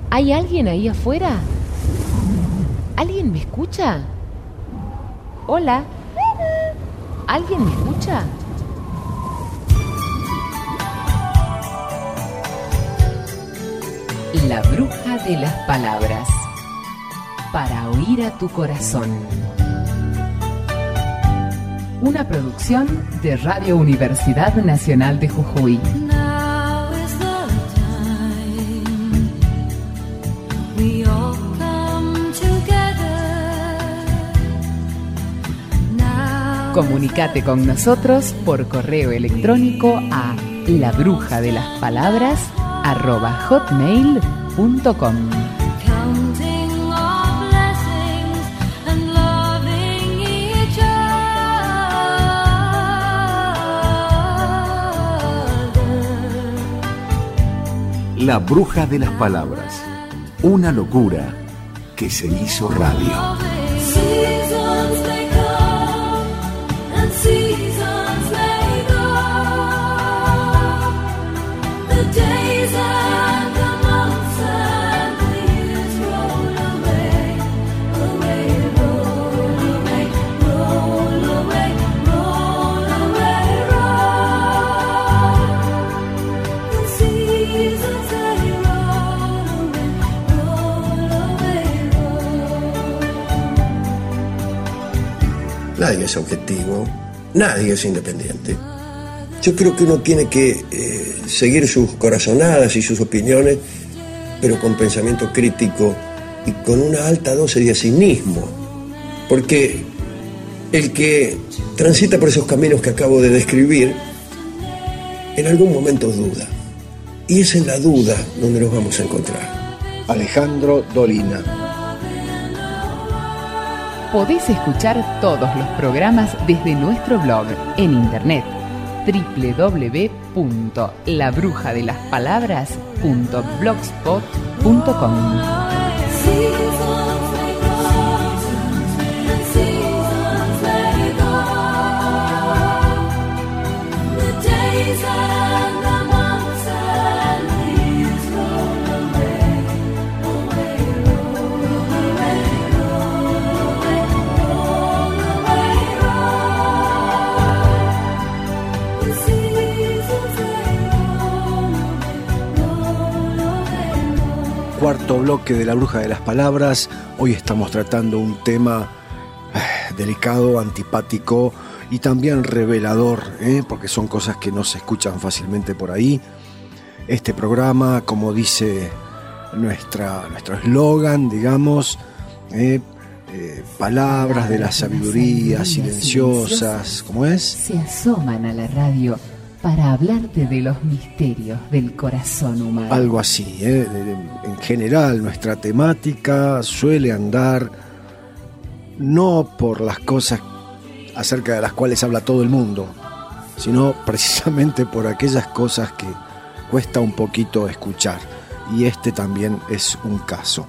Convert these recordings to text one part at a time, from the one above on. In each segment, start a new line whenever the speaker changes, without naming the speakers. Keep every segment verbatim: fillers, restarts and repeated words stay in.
¿Hay alguien ahí afuera? ¿Alguien me escucha? Hola. ¿Alguien me escucha? La bruja de las palabras. Para oír a tu corazón. Una producción de Radio Universidad Nacional de Jujuy. Comunicate con nosotros por correo electrónico a labrujadelaspalabras arroba hotmail punto com.
La bruja de las palabras, una locura que se hizo radio.
Nadie es objetivo, nadie es independiente. Yo creo que uno tiene que eh, seguir sus corazonadas y sus opiniones, pero con pensamiento crítico y con una alta dosis de cinismo. Porque el que transita por esos caminos que acabo de describir, en algún momento duda. Y es en la duda donde nos vamos a encontrar.
Alejandro Dolina.
Podés escuchar todos los programas desde nuestro blog en internet doble u doble u doble u punto la bruja de las palabras punto blogspot punto com.
Cuarto bloque de La Bruja de las Palabras. Hoy estamos tratando un tema eh, delicado, antipático y también revelador, ¿eh? porque son cosas que no se escuchan fácilmente por ahí. Este programa, como dice nuestra, nuestro eslogan, digamos, eh, eh, palabras de la sabiduría silenciosas, ¿cómo es?
Se asoman a la radio para hablarte de los misterios del corazón humano.
Algo así, ¿eh? En general nuestra temática suele andar no por las cosas acerca de las cuales habla todo el mundo, sino precisamente por aquellas cosas que cuesta un poquito escuchar, y este también es un caso.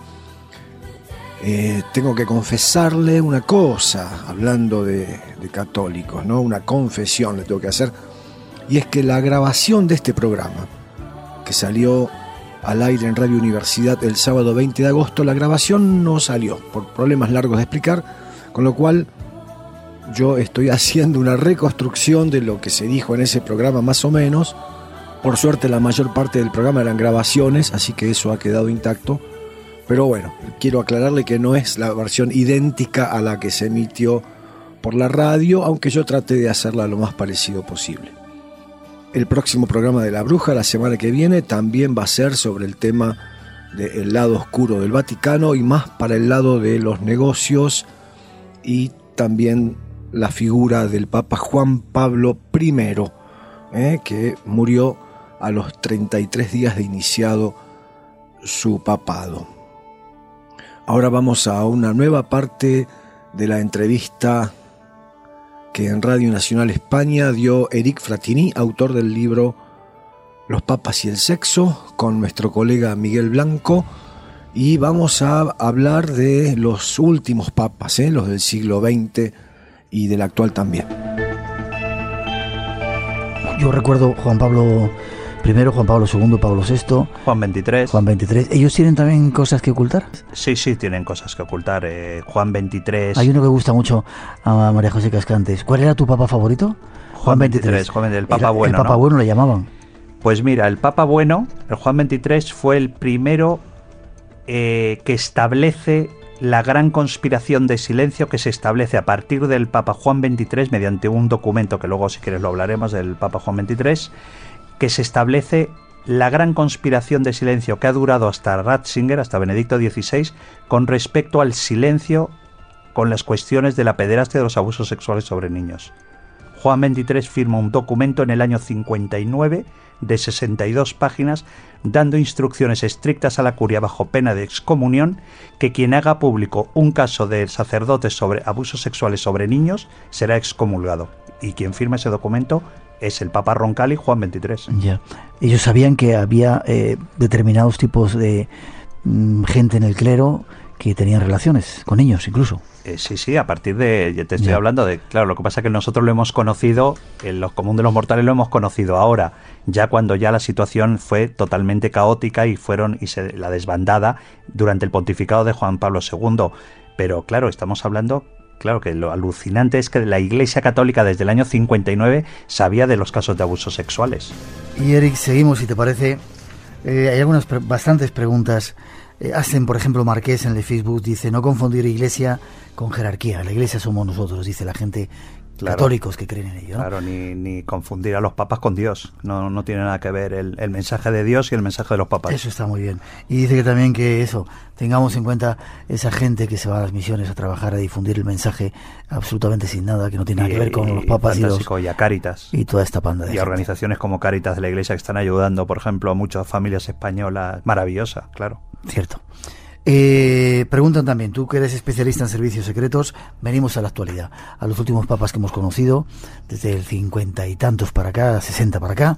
Eh, tengo que confesarle una cosa, hablando de, de católicos, ¿no? Una confesión le tengo que hacer. Y es que la grabación de este programa, que salió al aire en Radio Universidad el sábado veinte de agosto, la grabación no salió por problemas largos de explicar, con lo cual yo estoy haciendo una reconstrucción de lo que se dijo en ese programa más o menos. Por suerte la mayor parte del programa eran grabaciones, así que eso ha quedado intacto. Pero bueno, quiero aclararle que no es la versión idéntica a la que se emitió por la radio, aunque yo traté de hacerla lo más parecido posible. El próximo programa de La Bruja, la semana que viene, también va a ser sobre el tema del lado oscuro del Vaticano y más para el lado de los negocios, y también la figura del Papa Juan Pablo primero, eh, que murió a los treinta y tres días de iniciado su papado. Ahora vamos a una nueva parte de la entrevista que en Radio Nacional España dio Eric Fratini, autor del libro Los Papas y el Sexo, con nuestro colega Miguel Blanco, y vamos a hablar de los últimos papas, ¿eh? los del siglo veinte y del actual también.
Yo recuerdo Juan Pablo primero, Juan Pablo segundo, Pablo sexto,
Juan veintitrés.
Juan veintitrés. ¿Ellos tienen también cosas que ocultar?
Sí, sí, tienen cosas que ocultar. Eh, Juan veintitrés.
Hay uno que gusta mucho a María José Cascantes. ¿Cuál era tu papa favorito?
Juan veintitrés, Juan, el Papa
era,
Bueno.
El Papa
¿no?
Bueno le llamaban.
Pues mira, el Papa Bueno, el Juan veintitrés, fue el primero eh, que establece la gran conspiración de silencio que se establece a partir del Papa Juan veintitrés mediante un documento que luego, si quieres, lo hablaremos del Papa Juan veintitrés, que se establece la gran conspiración de silencio que ha durado hasta Ratzinger, hasta Benedicto dieciséis, con respecto al silencio con las cuestiones de la pederastia y de los abusos sexuales sobre niños. Juan veintitrés firma un documento en el año cincuenta y nueve de sesenta y dos páginas, dando instrucciones estrictas a la curia bajo pena de excomunión que quien haga público un caso de sacerdotes sobre abusos sexuales sobre niños será excomulgado. Y quien firma ese documento es el Papa Roncalli, Juan veintitrés.
Ya. Ellos sabían que había eh, determinados tipos de mm, gente en el clero que tenían relaciones con niños incluso.
Eh, sí, sí, a partir de, ya te estoy
ya.
hablando de, claro, lo que pasa es que nosotros lo hemos conocido, en los común de los mortales lo hemos conocido ahora, ya cuando ya la situación fue totalmente caótica y fueron, y se, la desbandada durante el pontificado de Juan Pablo segundo, pero claro, estamos hablando, claro que lo alucinante es que la Iglesia Católica desde el año cincuenta y nueve sabía de los casos de abusos sexuales.
Y Eric, seguimos, si te parece, eh, hay algunas, pre- bastantes preguntas. Eh, hacen, por ejemplo, Marqués en el Facebook, dice, no confundir iglesia con jerarquía. La iglesia somos nosotros, dice la gente, claro, católicos que creen en ello, ¿no?
Claro, ni, ni confundir a los papas con Dios. No, no tiene nada que ver el, el mensaje de Dios y el mensaje de los papas.
Eso está muy bien. Y dice que también que eso, tengamos en cuenta esa gente que se va a las misiones a trabajar, a difundir el mensaje absolutamente sin nada, que no tiene nada
y,
que ver con
y,
los papas y, los,
y a Cáritas.
Y toda esta panda de
Y a organizaciones como Cáritas de la Iglesia que están ayudando, por ejemplo, a muchas familias españolas. Maravillosa, claro.
Cierto. Eh, preguntan también, tú que eres especialista en servicios secretos, venimos a la actualidad, a los últimos papas que hemos conocido, desde el cincuenta y tantos para acá, sesenta para acá.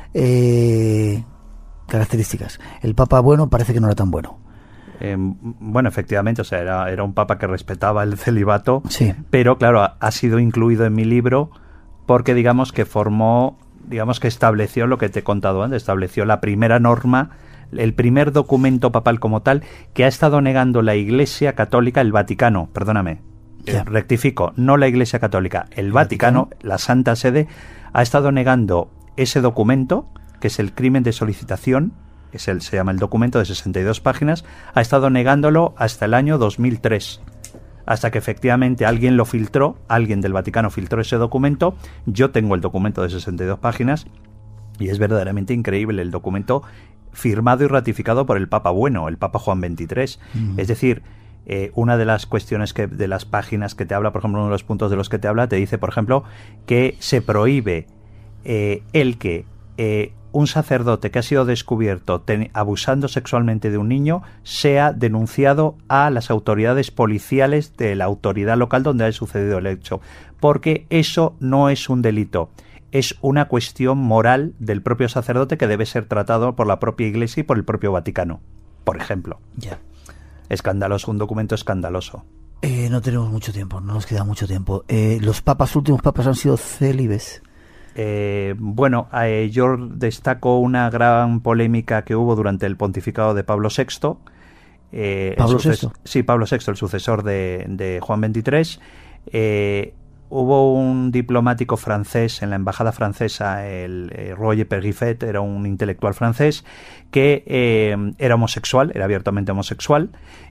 Eh, características. El papa bueno parece que no era tan bueno.
Eh, bueno, efectivamente, o sea, era, era un papa que respetaba el celibato,
sí.
Pero claro, ha, ha sido incluido en mi libro porque digamos que formó, digamos que estableció lo que te he contado antes, estableció la primera norma, el primer documento papal como tal que ha estado negando la Iglesia Católica, el Vaticano, perdóname, eh, rectifico, no la Iglesia Católica, el, el Vaticano, Vaticano, la Santa Sede, ha estado negando ese documento, que es el crimen de solicitación, es el, se llama el documento de sesenta y dos páginas, ha estado negándolo hasta el año dos mil tres, hasta que efectivamente alguien lo filtró, alguien del Vaticano filtró ese documento. Yo tengo el documento de sesenta y dos páginas y es verdaderamente increíble el documento firmado y ratificado por el Papa Bueno, el Papa Juan veintitrés. Mm. Es decir, eh, una de las cuestiones que de las páginas que te habla, por ejemplo, uno de los puntos de los que te habla, te dice, por ejemplo, que se prohíbe eh, el que eh, un sacerdote que ha sido descubierto ten, abusando sexualmente de un niño sea denunciado a las autoridades policiales de la autoridad local donde ha sucedido el hecho, porque eso no es un delito. Es una cuestión moral del propio sacerdote que debe ser tratado por la propia Iglesia y por el propio Vaticano, por ejemplo.
Ya.
Escandaloso, un documento escandaloso.
Eh, no tenemos mucho tiempo, no nos queda mucho tiempo. Eh, ¿Los papas, últimos papas, han sido célibes?
Eh, bueno, eh, yo destaco una gran polémica que hubo durante el pontificado de Pablo sexto. Eh,
¿Pablo
suces-
sexto?
Sí, Pablo sexto, el sucesor de, de Juan veintitrés. Eh, Hubo un diplomático francés en la embajada francesa, el eh, Roger Perrifet, era un intelectual francés que eh, era homosexual, era abiertamente homosexual,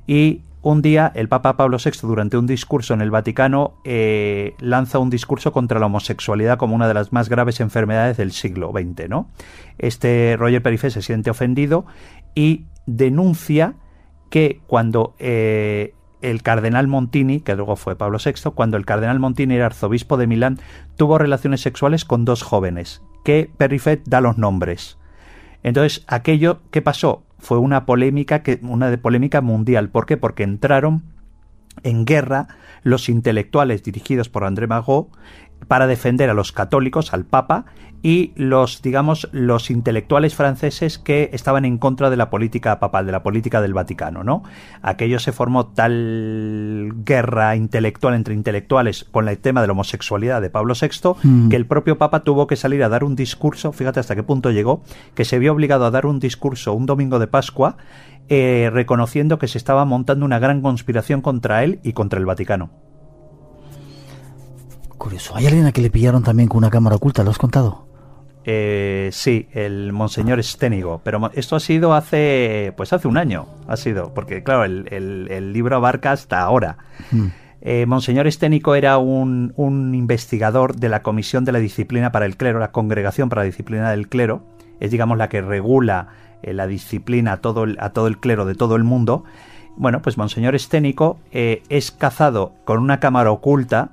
y un día el Papa Pablo sexto, durante un discurso en el Vaticano, eh, lanza un discurso contra la homosexualidad como una de las más graves enfermedades del siglo veinte, ¿no? Este Roger Perrifet se siente ofendido y denuncia que cuando eh, el cardenal Montini, que luego fue Pablo sexto, cuando el cardenal Montini era arzobispo de Milán, tuvo relaciones sexuales con dos jóvenes, que Perrifet da los nombres. Entonces, aquello que pasó fue una polémica, que, una de polémica mundial. ¿Por qué? Porque entraron en guerra los intelectuales dirigidos por André Malraux para defender a los católicos, al Papa, y los, digamos, los intelectuales franceses que estaban en contra de la política papal, de la política del Vaticano, ¿no? Aquello se formó tal guerra intelectual entre intelectuales con el tema de la homosexualidad de Pablo sexto, mm. que el propio Papa tuvo que salir a dar un discurso, fíjate hasta qué punto llegó, que se vio obligado a dar un discurso un domingo de Pascua, eh, reconociendo que se estaba montando una gran conspiración contra él y contra el Vaticano.
Curioso. ¿Hay alguien a que le pillaron también con una cámara oculta? ¿Lo has contado?
Eh, sí, el Monseñor Sténigo, pero esto ha sido hace, pues hace un año, ha sido, porque claro, el, el, el libro abarca hasta ahora. Mm. Eh, Monseñor Sténigo era un, un investigador de la Comisión de la Disciplina para el Clero, la Congregación para la Disciplina del Clero, es digamos la que regula eh, la disciplina a todo, el, a todo el clero de todo el mundo. Bueno, pues Monseñor Sténigo eh, es cazado con una cámara oculta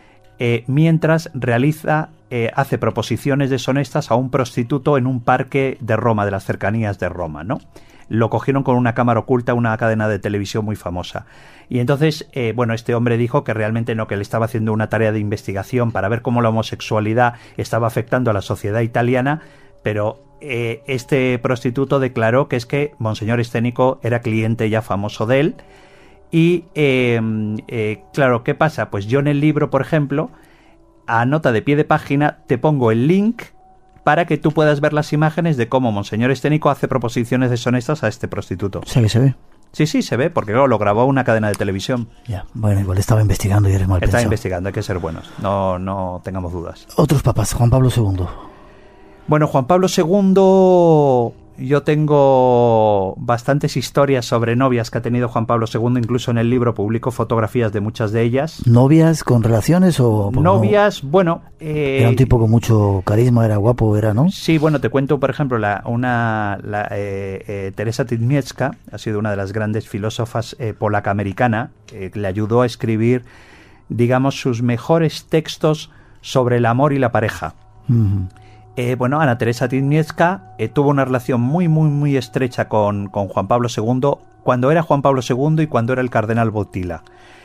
eh, mientras realiza Eh, hace proposiciones deshonestas a un prostituto en un parque de Roma, de las cercanías de Roma, ¿no? Lo cogieron con una cámara oculta, una cadena de televisión muy famosa. Y entonces, eh, bueno, este hombre dijo que realmente no, que él estaba haciendo una tarea de investigación para ver cómo la homosexualidad estaba afectando a la sociedad italiana, pero eh, este prostituto declaró que es que Monseñor Sténigo era cliente ya famoso de él. Y, eh, eh, claro, ¿qué pasa? Pues yo en el libro, por ejemplo, a nota de pie de página te pongo el link para que tú puedas ver las imágenes de cómo Monseñor Sténigo hace proposiciones deshonestas a este prostituto.
¿Sí que se ve?
Sí, sí, se ve, porque luego lo grabó una cadena de televisión.
Ya, bueno, igual estaba investigando y eres mal pensado.
Estaba investigando, hay que ser buenos, no, no tengamos dudas.
Otros papas, Juan Pablo segundo.
Bueno, Juan Pablo segundo, yo tengo bastantes historias sobre novias que ha tenido Juan Pablo segundo, incluso en el libro publico fotografías de muchas de ellas.
¿Novias con relaciones o...?
Novias,
no?
bueno... Eh,
era un tipo con mucho carisma, era guapo, era, ¿no?
Sí, bueno, te cuento, por ejemplo, la, una la, eh, eh, Teresa Tidniewska ha sido una de las grandes filósofas eh, polaca-americana, eh, que le ayudó a escribir, digamos, sus mejores textos sobre el amor y la pareja. Uh-huh. Eh, bueno, Ana Teresa Tidniewska eh, tuvo una relación muy, muy, muy estrecha con, con Juan Pablo segundo cuando era Juan Pablo segundo y cuando era el cardenal Wojtyła.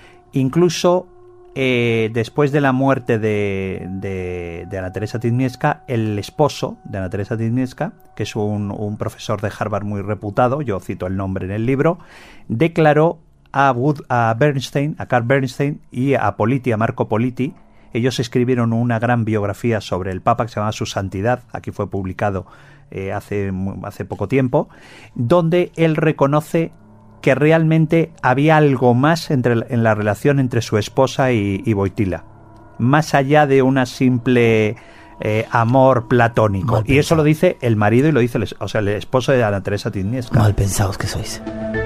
Incluso eh, después de la muerte de, de, de Ana Teresa Tidniewska, el esposo de Ana Teresa Tidniewska, que es un, un profesor de Harvard muy reputado, yo cito el nombre en el libro, declaró a, Wood, a Bernstein, a Carl Bernstein y a Politi, a Marco Politi. Ellos escribieron una gran biografía sobre el Papa que se llama Su Santidad, aquí fue publicado eh, hace, hace poco tiempo, donde él reconoce que realmente había algo más entre, en la relación entre su esposa y, y Wojtyła, más allá de una simple eh, amor platónico. Y eso lo dice el marido y lo dice el, o sea, el esposo de Ana Teresa Tidniewska.
Mal pensados que sois.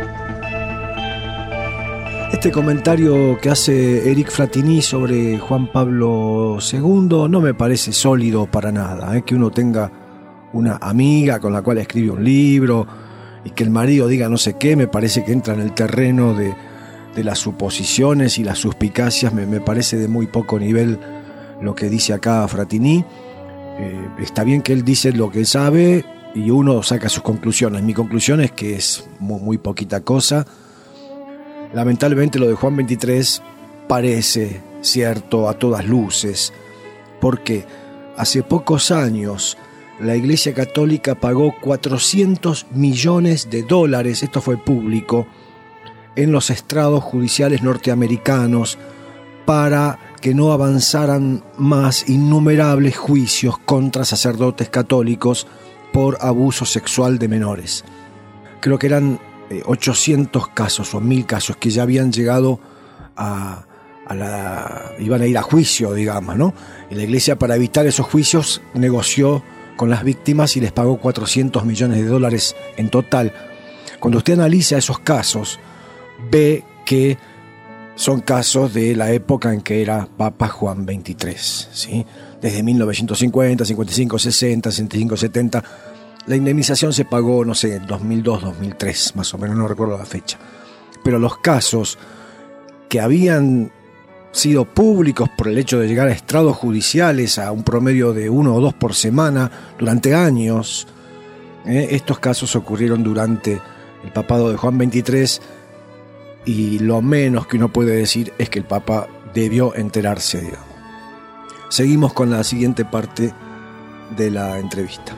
Este comentario que hace Eric Fratini sobre Juan Pablo segundo no me parece sólido para nada, ¿eh? Que uno tenga una amiga con la cual escribe un libro y que el marido diga no sé qué, me parece que entra en el terreno de, de las suposiciones y las suspicacias, me, me parece de muy poco nivel lo que dice acá Fratini. Eh, está bien que él dice lo que sabe y uno saca sus conclusiones. Mi conclusión es que es muy, muy poquita cosa. Lamentablemente lo de Juan veintitrés parece cierto a todas luces, porque hace pocos años la Iglesia Católica pagó cuatrocientos millones de dólares, esto fue público, en los estrados judiciales norteamericanos para que no avanzaran más innumerables juicios contra sacerdotes católicos por abuso sexual de menores. Creo que eran ochocientos casos o mil casos que ya habían llegado a, a la... iban a ir a juicio, digamos, ¿no? Y la Iglesia, para evitar esos juicios, negoció con las víctimas y les pagó cuatrocientos millones de dólares en total. Cuando usted analiza esos casos, ve que son casos de la época en que era Papa Juan veintitrés, ¿sí? Desde mil novecientos cincuenta, cincuenta y cinco, sesenta, sesenta y cinco, setenta... La indemnización se pagó, no sé, en dos mil dos, dos mil tres, más o menos, no recuerdo la fecha. Pero los casos que habían sido públicos por el hecho de llegar a estrados judiciales a un promedio de uno o dos por semana durante años, eh, estos casos ocurrieron durante el papado de Juan veintitrés y lo menos que uno puede decir es que el Papa debió enterarse, digamos. Seguimos con la siguiente parte de la entrevista.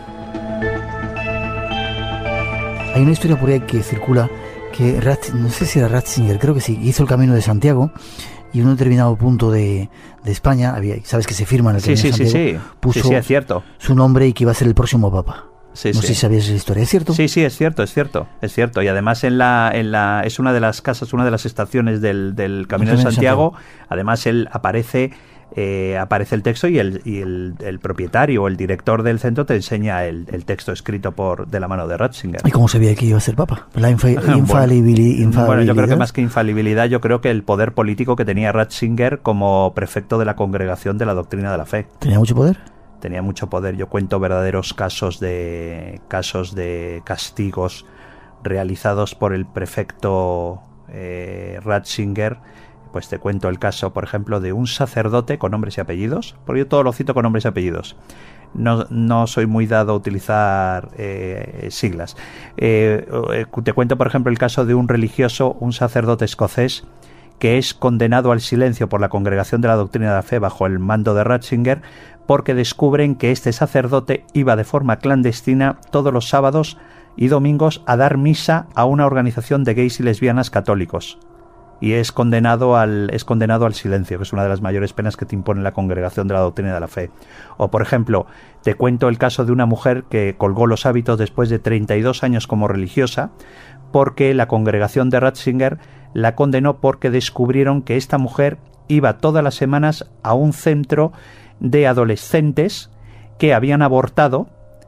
Hay una historia por ahí que circula que Ratz, no sé si era Ratzinger, creo que sí, hizo el Camino de Santiago y en un determinado punto de, de España, había, sabes que se firma en el Camino
sí,
de
sí,
Santiago,
sí, sí.
puso
sí, sí, es cierto.
su nombre y que iba a ser el próximo papa.
Sí,
no
sí.
sé si sabías esa historia, ¿es cierto?
Sí, sí, es cierto, es cierto, es cierto. Y además en la, en la, es una de las casas, una de las estaciones del, del Camino de Santiago. Santiago. Además él aparece, eh, aparece el texto y el, y el, el propietario o el director del centro te enseña el, el texto escrito por de la mano de Ratzinger.
¿Y cómo sabía que iba a ser papa? La infa-
bueno,
infalibili- infalibilidad.
Bueno, yo creo que más que infalibilidad, yo creo que el poder político que tenía Ratzinger como prefecto de la Congregación de la Doctrina de la Fe.
¿Tenía mucho poder?
Tenía mucho poder. Yo cuento verdaderos casos de casos de castigos realizados por el prefecto eh, Ratzinger. Pues te cuento el caso, por ejemplo, de un sacerdote con nombres y apellidos, porque yo todo lo cito con nombres y apellidos. No, no soy muy dado a utilizar eh, siglas. Eh, te cuento, por ejemplo, el caso de un religioso, un sacerdote escocés, que es condenado al silencio por la Congregación de la Doctrina de la Fe bajo el mando de Ratzinger, porque descubren que este sacerdote iba de forma clandestina todos los sábados y domingos a dar misa a una organización de gays y lesbianas católicos. Y es condenado al es condenado al silencio, que es una de las mayores penas que te impone la Congregación de la Doctrina de la Fe. O, por ejemplo, te cuento el caso de una mujer que colgó los hábitos después de treinta y dos años como religiosa, porque la Congregación de Ratzinger la condenó porque descubrieron que esta mujer iba todas las semanas a un centro de adolescentes que habían abortado,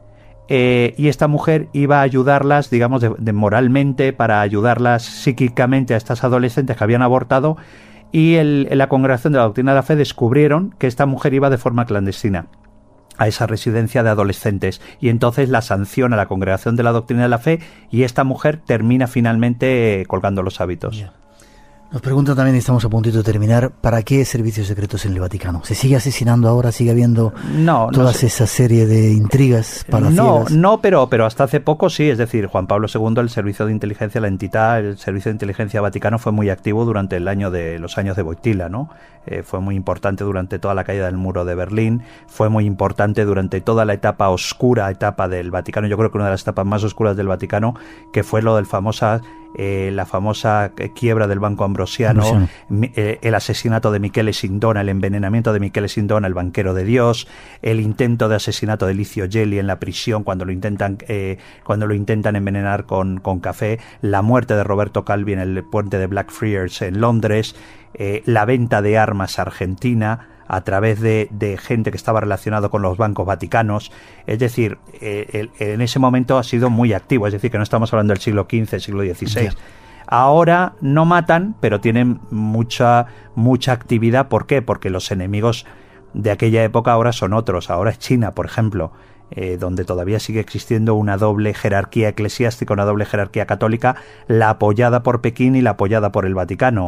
eh, y esta mujer iba a ayudarlas, digamos, de, de moralmente, para ayudarlas psíquicamente a estas adolescentes que habían abortado, y el, en la Congregación de la Doctrina de la Fe descubrieron que esta mujer iba de forma clandestina a esa residencia de adolescentes, y entonces la sanciona la Congregación de la Doctrina de la Fe y esta mujer termina finalmente eh, colgando los hábitos.
Yeah. Nos preguntan también, y estamos a puntito de terminar, ¿para qué servicios secretos en el Vaticano? ¿Se sigue asesinando ahora? ¿Sigue habiendo
no,
toda
no sé.
esa serie de intrigas palaciegas?
No, no, pero, pero hasta hace poco sí, es decir, Juan Pablo segundo, el servicio de inteligencia, la entidad, el servicio de inteligencia vaticano fue muy activo durante el año de los años de Wojtyla, ¿no? Eh, fue muy importante durante toda la caída del muro de Berlín, fue muy importante durante toda la etapa oscura, etapa del Vaticano, yo creo que una de las etapas más oscuras del Vaticano, que fue lo del famosa Eh, la famosa quiebra del Banco Ambrosiano,
Ambrosiano.
eh, el asesinato de Michele Sindona, el envenenamiento de Michele Sindona, el banquero de Dios, el intento de asesinato de Licio Gelli en la prisión cuando lo intentan eh, cuando lo intentan envenenar con, con café, la muerte de Roberto Calvi en el puente de Blackfriars en Londres, eh, la venta de armas a Argentina a través de, de gente que estaba relacionado con los bancos vaticanos. Es decir, eh, el, en ese momento ha sido muy activo, es decir, que no estamos hablando del siglo quince, siglo dieciséis. Yeah. Ahora no matan, pero tienen mucha, mucha actividad. ¿Por qué? Porque los enemigos de aquella época ahora son otros. Ahora es China, por ejemplo, eh, donde todavía sigue existiendo una doble jerarquía eclesiástica, una doble jerarquía católica, la apoyada por Pekín y la apoyada por el Vaticano.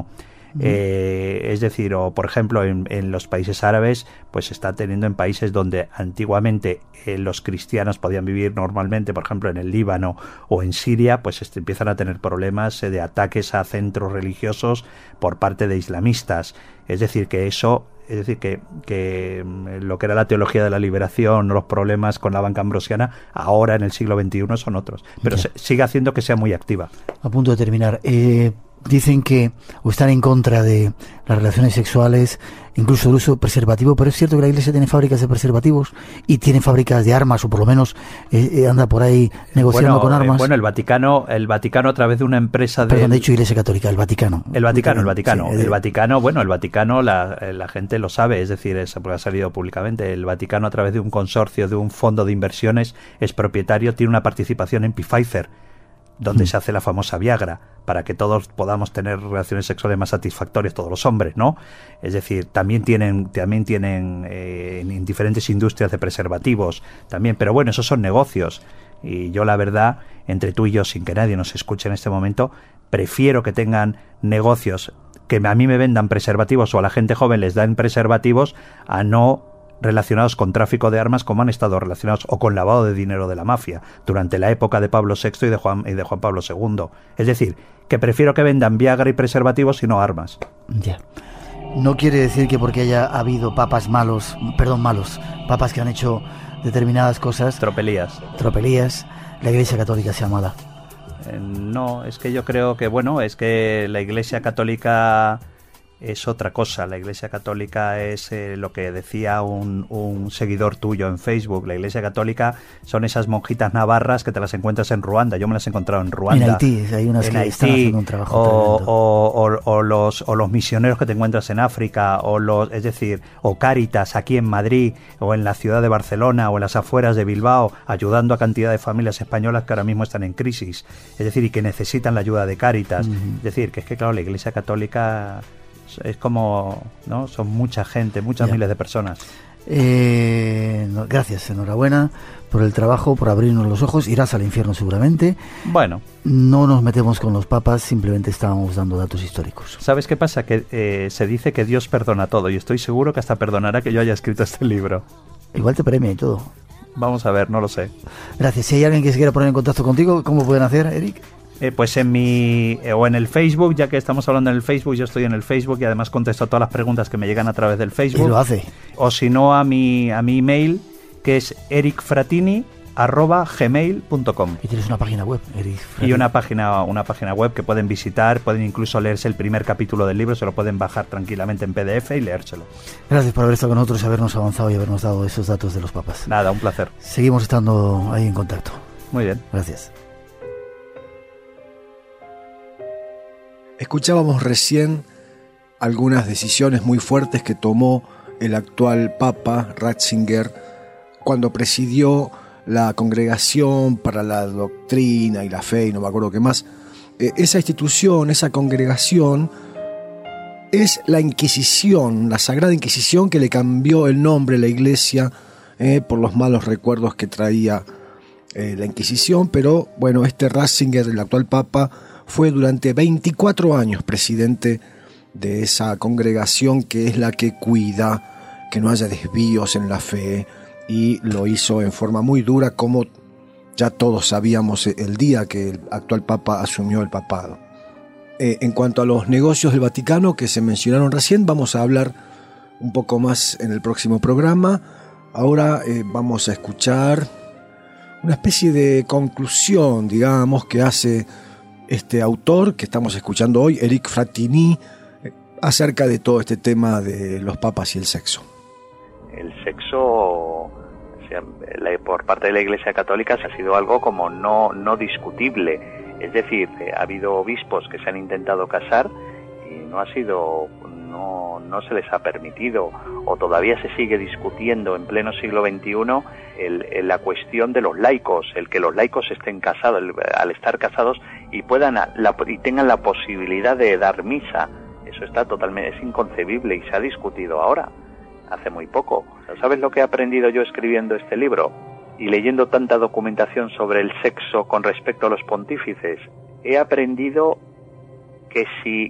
Eh, es decir, o por ejemplo en, en los países árabes, pues se está teniendo en países donde antiguamente eh, los cristianos podían vivir normalmente, por ejemplo en el Líbano o en Siria, pues este, empiezan a tener problemas eh, de ataques a centros religiosos por parte de islamistas. Es decir, que eso Es decir, que, que lo que era la teología de la liberación, los problemas con la banca ambrosiana, ahora en el siglo veintiuno son otros. Pero se, sigue haciendo que sea muy activa.
A punto de terminar, eh, dicen que o están en contra de las relaciones sexuales, incluso el uso preservativo, pero es cierto que la Iglesia tiene fábricas de preservativos y tiene fábricas de armas, o por lo menos eh, anda por ahí negociando
bueno,
con armas.
Eh, bueno, el Vaticano, el Vaticano a través de una empresa de...
Perdón, de hecho Iglesia Católica, el Vaticano.
El Vaticano, el Vaticano.
Sí,
el Vaticano, bueno, el Vaticano, la, la gente lo sabe, es decir, es porque ha salido públicamente. El Vaticano, a través de un consorcio, de un fondo de inversiones, es propietario, tiene una participación en Pfizer, donde mm. se hace la famosa Viagra, para que todos podamos tener relaciones sexuales más satisfactorias, todos los hombres, ¿no? Es decir, también tienen también tienen eh, en diferentes industrias de preservativos, también, pero bueno, esos son negocios. Y yo, la verdad, entre tú y yo, sin que nadie nos escuche en este momento, prefiero que tengan negocios, que a mí me vendan preservativos o a la gente joven les dan preservativos, a no relacionados con tráfico de armas como han estado relacionados, o con lavado de dinero de la mafia durante la época de Pablo sexto y de Juan, y de Juan Pablo segundo. Es decir, que prefiero que vendan Viagra y preservativos y no armas.
Ya. no quiere decir que porque haya habido papas malos, perdón, malos, papas que han hecho determinadas cosas,
Tropelías.
tropelías, la Iglesia Católica sea mala.
Eh, no, es que yo creo que, bueno, es que la Iglesia Católica es otra cosa. La Iglesia Católica es eh, lo que decía un, un seguidor tuyo en Facebook. La Iglesia Católica son esas monjitas navarras que te las encuentras en Ruanda. Yo me las he encontrado en Ruanda.
En Haití, hay unas
en
que
Haití,
están haciendo un trabajo
o,
tremendo.
o, o, o, los, o los misioneros que te encuentras en África, o los, es decir, o Cáritas aquí en Madrid, o en la ciudad de Barcelona, o en las afueras de Bilbao, ayudando a cantidad de familias españolas que ahora mismo están en crisis. Es decir, y que necesitan la ayuda de Cáritas.
Uh-huh.
Es decir, que es que, claro, la Iglesia Católica es como, ¿no? Son mucha gente, muchas
Ya.
miles de personas.
Eh, no, gracias, enhorabuena por el trabajo, por abrirnos los ojos. Irás al infierno seguramente.
Bueno,
No nos metemos con los papas, simplemente estábamos dando datos históricos.
¿sabes qué pasa? Que eh, se dice que Dios perdona todo, y estoy seguro que hasta perdonará que yo haya escrito este libro.
Igual te premia y todo.
Vamos a ver, no lo sé.
Gracias. Si hay alguien que se quiera poner en contacto contigo, ¿cómo pueden hacer, Eric?
Eh, pues en mi eh, o en el Facebook, ya que estamos hablando en el Facebook, yo estoy en el Facebook y además contesto todas las preguntas que me llegan a través del Facebook.
Y lo hace.
O si no, a mi a mi email, que es ericfratini arroba gmail punto com.
Y tienes una página web, Eric.
Y una página una página web que pueden visitar, pueden incluso leerse el primer capítulo del libro, se lo pueden bajar tranquilamente en P D F y leérselo.
Gracias por haber estado con nosotros, habernos avanzado y habernos dado esos datos de los papas.
Nada, un placer.
Seguimos estando ahí en contacto.
Muy bien.
Gracias.
Escuchábamos recién algunas decisiones muy fuertes que tomó el actual Papa Ratzinger cuando presidió la Congregación para la Doctrina y la Fe, y no me acuerdo qué más. Eh, esa institución, esa congregación, es la Inquisición, la Sagrada Inquisición, que le cambió el nombre a la Iglesia eh, por los malos recuerdos que traía eh, la Inquisición. Pero bueno, este Ratzinger, el actual Papa, fue durante veinticuatro años presidente de esa congregación, que es la que cuida que no haya desvíos en la fe, y lo hizo en forma muy dura, como ya todos sabíamos el día que el actual Papa asumió el papado. Eh, en cuanto a los negocios del Vaticano que se mencionaron recién, vamos a hablar un poco más en el próximo programa. Ahora eh, vamos a escuchar una especie de conclusión, digamos, que hace este autor que estamos escuchando hoy, Eric Fratini, acerca de todo este tema de los papas y el sexo.
El sexo, o sea, la, por parte de la Iglesia Católica, se ha sido algo como no, no discutible. Es decir, eh, ha habido obispos que se han intentado casar y no ha sido, no, no se les ha permitido, o todavía se sigue discutiendo en pleno siglo veintiuno el, el, la cuestión de los laicos, el que los laicos estén casados, el, al estar casados y puedan la, y tengan la posibilidad de dar misa. Eso está totalmente, es inconcebible, y se ha discutido ahora, hace muy poco. ¿Sabes lo que he aprendido yo escribiendo este libro y leyendo tanta documentación sobre el sexo con respecto a los pontífices? He aprendido que si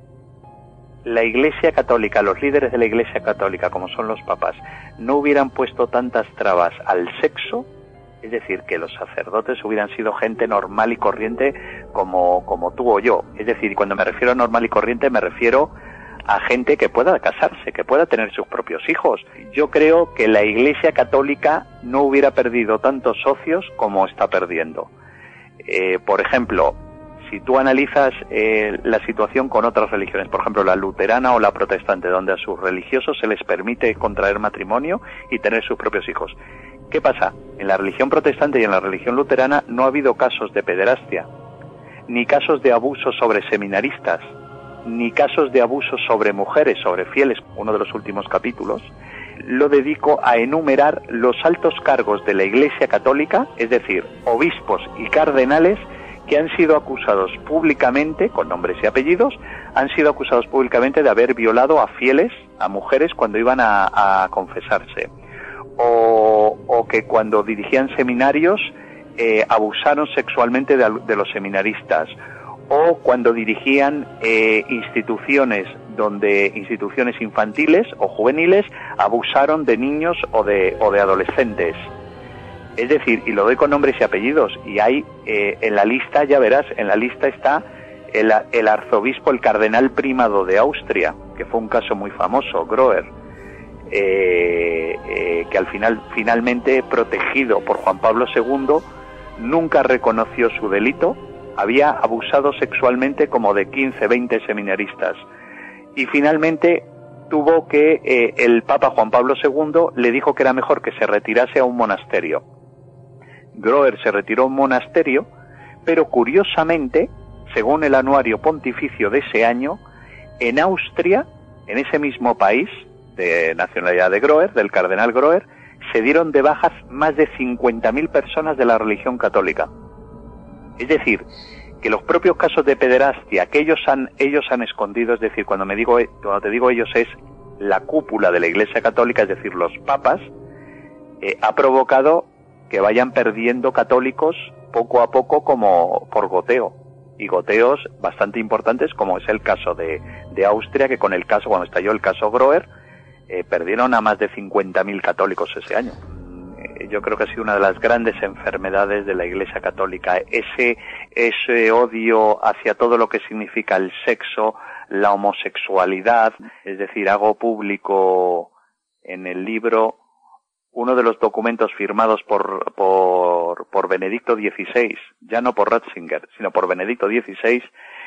la Iglesia Católica, los líderes de la Iglesia Católica, como son los papas, no hubieran puesto tantas trabas al sexo, es decir, que los sacerdotes hubieran sido gente normal y corriente como, como tú o yo. Es decir, cuando me refiero a normal y corriente me refiero a gente que pueda casarse, que pueda tener sus propios hijos. Yo creo que la Iglesia Católica no hubiera perdido tantos socios como está perdiendo. Eh, por ejemplo, si tú analizas eh, la situación con otras religiones, por ejemplo la luterana o la protestante, donde a sus religiosos se les permite contraer matrimonio y tener sus propios hijos. ¿Qué pasa? En la religión protestante y en la religión luterana no ha habido casos de pederastia, ni casos de abuso sobre seminaristas, ni casos de abuso sobre mujeres, sobre fieles. Uno de los últimos capítulos lo dedico a enumerar los altos cargos de la Iglesia Católica, es decir, obispos y cardenales, que han sido acusados públicamente, con nombres y apellidos, han sido acusados públicamente de haber violado a fieles, a mujeres, cuando iban a, a confesarse. O, o que cuando dirigían seminarios eh, abusaron sexualmente de, de los seminaristas, o cuando dirigían eh, instituciones donde instituciones infantiles o juveniles abusaron de niños o de, o de adolescentes. Es decir, y lo doy con nombres y apellidos, y hay eh, en la lista, ya verás, en la lista está el, el arzobispo, el cardenal primado de Austria, que fue un caso muy famoso, Groer, eh, eh, que al final, finalmente protegido por Juan Pablo segundo, nunca reconoció su delito, había abusado sexualmente como de quince, veinte seminaristas, y finalmente tuvo que, eh, el Papa Juan Pablo segundo le dijo que era mejor que se retirase a un monasterio. Groer se retiró a un monasterio, pero curiosamente, según el anuario pontificio de ese año, en Austria, en ese mismo país de nacionalidad de Groer, del cardenal Groer, se dieron de bajas más de cincuenta mil personas de la religión católica. Es decir, que los propios casos de pederastia que ellos han, ellos han escondido, es decir, cuando me digo, cuando te digo ellos es la cúpula de la Iglesia Católica, es decir, los papas, eh, ha provocado que vayan perdiendo católicos poco a poco como por goteo, y goteos bastante importantes, como es el caso de, de Austria, que con el caso, cuando estalló el caso Groer, eh, perdieron a más de cincuenta mil católicos ese año. Yo creo que ha sido una de las grandes enfermedades de la Iglesia Católica, ese, ese odio hacia todo lo que significa el sexo, la homosexualidad. Es decir, hago público en el libro uno de los documentos firmados por, por, por Benedicto dieciséis, ya no por Ratzinger, sino por Benedicto dieciséis,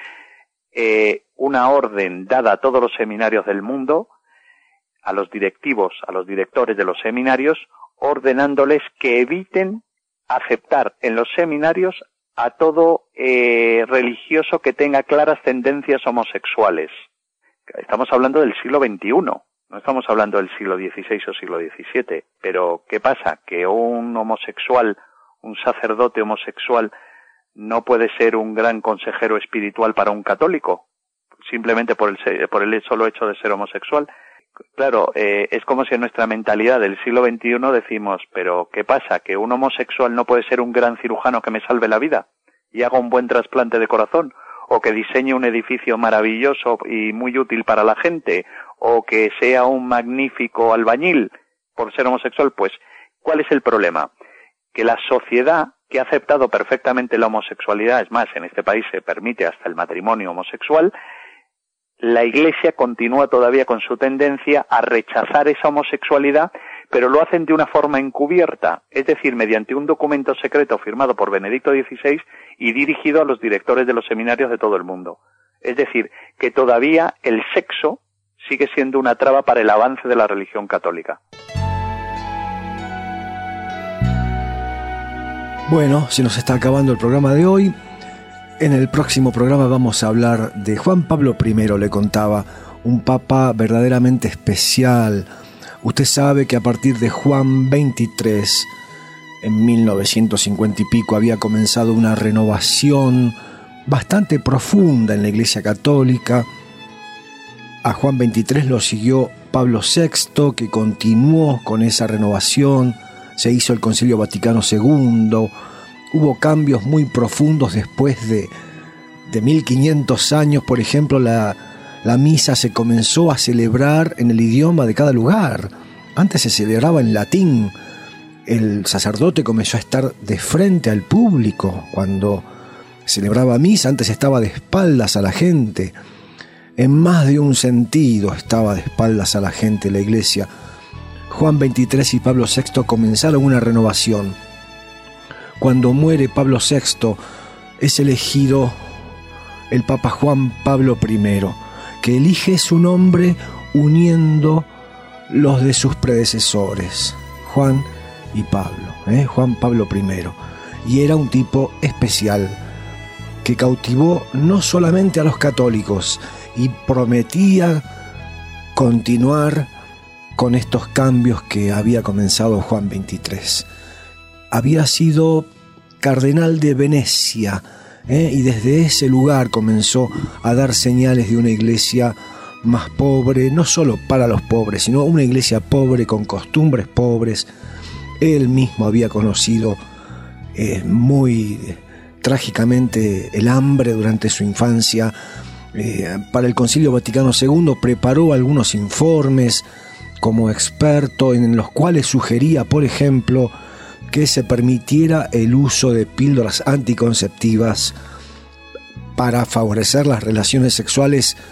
eh, una orden dada a todos los seminarios del mundo, a los directivos, a los directores de los seminarios, ordenándoles que eviten aceptar en los seminarios a todo eh, religioso que tenga claras tendencias homosexuales. Estamos hablando del siglo veintiuno, no estamos hablando del siglo dieciséis o siglo diecisiete. Pero ¿qué pasa? Que un homosexual, un sacerdote homosexual, no puede ser un gran consejero espiritual para un católico, simplemente por el, por el solo hecho de ser homosexual. Claro, eh, es como si en nuestra mentalidad del siglo veintiuno decimos, pero ¿qué pasa? ¿Que un homosexual no puede ser un gran cirujano que me salve la vida y haga un buen trasplante de corazón? ¿O que diseñe un edificio maravilloso y muy útil para la gente? ¿O que sea un magnífico albañil por ser homosexual? Pues, ¿cuál es el problema? Que la sociedad, que ha aceptado perfectamente la homosexualidad, es más, en este país se permite hasta el matrimonio homosexual, la Iglesia continúa todavía con su tendencia a rechazar esa homosexualidad, pero lo hacen de una forma encubierta, es decir, mediante un documento secreto firmado por Benedicto dieciséis y dirigido a los directores de los seminarios de todo el mundo. Es decir, que todavía el sexo sigue siendo una traba para el avance de la religión católica.
Bueno, se nos está acabando el programa de hoy. En el próximo programa vamos a hablar de Juan Pablo primero, le contaba, un papa verdaderamente especial. Usted sabe que a partir de Juan veintitrés, en mil novecientos cincuenta y pico, había comenzado una renovación bastante profunda en la Iglesia Católica. A Juan veintitrés lo siguió Pablo sexto, que continuó con esa renovación. Se hizo el Concilio Vaticano segundo. Hubo cambios muy profundos después de, de mil quinientos años. Por ejemplo, la, la misa se comenzó a celebrar en el idioma de cada lugar. Antes se celebraba en latín. El sacerdote comenzó a estar de frente al público cuando celebraba misa. Antes estaba de espaldas a la gente. En más de un sentido estaba de espaldas a la gente la Iglesia. Juan veintitrés y Pablo sexto comenzaron una renovación. Cuando muere Pablo sexto, es elegido el Papa Juan Pablo primero, que elige su nombre uniendo los de sus predecesores, Juan y Pablo, ¿eh? Juan Pablo primero. Y era un tipo especial, que cautivó no solamente a los católicos, y prometía continuar con estos cambios que había comenzado Juan veintitrés. Había sido cardenal de Venecia, ¿eh? y desde ese lugar comenzó a dar señales de una iglesia más pobre, no solo para los pobres, sino una iglesia pobre con costumbres pobres. Él mismo había conocido eh, muy eh, trágicamente el hambre durante su infancia. Eh, para el Concilio Vaticano segundo preparó algunos informes como experto en los cuales sugería, por ejemplo, que se permitiera el uso de píldoras anticonceptivas para favorecer las relaciones sexuales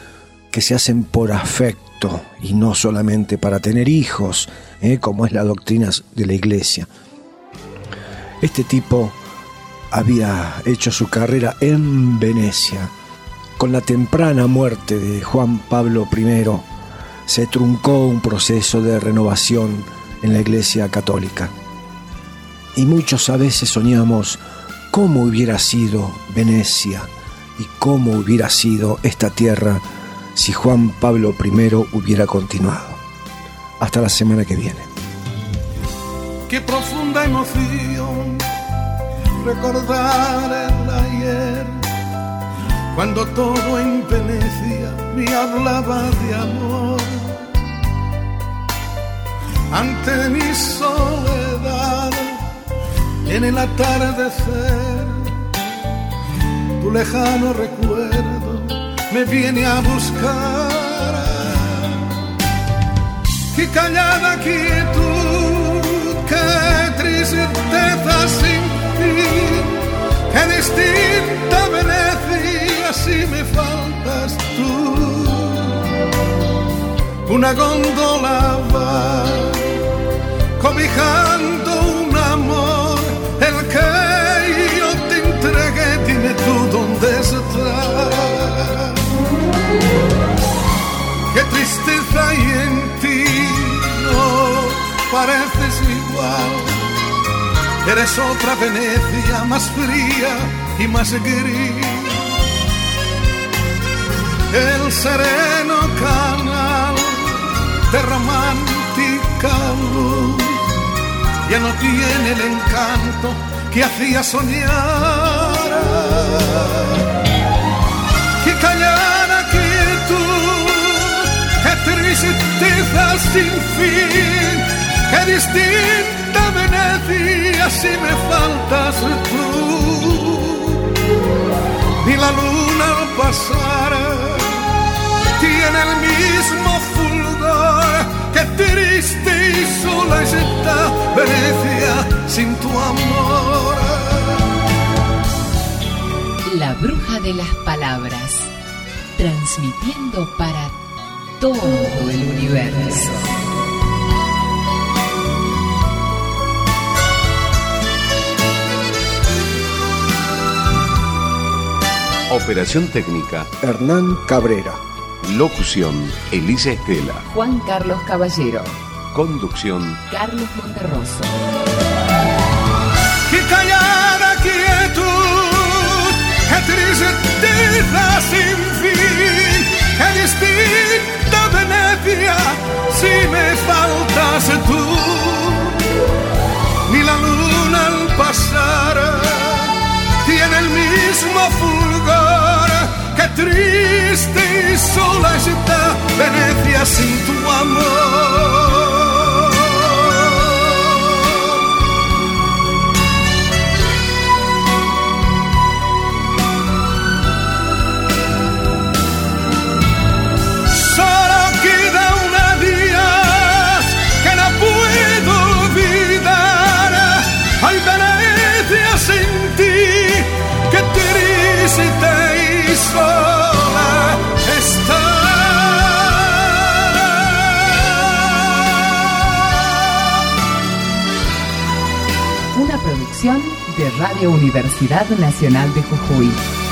que se hacen por afecto y no solamente para tener hijos, ¿eh? como es la doctrina de la Iglesia. Este tipo había hecho su carrera en Venecia. Con la temprana muerte de Juan Pablo primero se truncó un proceso de renovación en la Iglesia católica. Y muchos a veces soñamos cómo hubiera sido Venecia y cómo hubiera sido esta tierra si Juan Pablo primero hubiera continuado. Hasta la semana que viene.
Qué profunda emoción recordar el ayer, cuando todo en Venecia me hablaba de amor. Ante mi soledad, en el atardecer, tu lejano recuerdo me viene a buscar. Qué callada quietud, qué tristeza sin fin, qué distinta Venecia si me faltas tú. Una góndola va cobijando un amor, el que yo te entregué, dime tú dónde está. Qué tristeza hay en ti, no pareces igual. Eres otra Venecia, más fría y más gris. El sereno canal de romántica luz ya no tiene el encanto que hacía soñar. Qué callada quietud, qué tristeza sin fin, qué distinta Venecia si me faltas tú. Ni la luna al pasar tiene el mismo fulgor, qué triste y sola está Venecia sin tu amor.
La bruja de las palabras, transmitiendo para todo el universo.
Operación técnica,
Hernán Cabrera.
locución, Elisa Estela.
Juan Carlos Caballero.
Conducción,
Carlos Monterroso.
Qué callada quietud, qué tristeza sin fin, qué distinta Venecia si me faltas tú. Ni la luna al pasar tiene el mismo fulgor, qué triste y sola está Venecia sin tu amor. Solo queda una día que no puedo olvidar. Ay, Venecia sin ti, qué triste y sola está.
Una producción de Radio Universidad Nacional de Jujuy.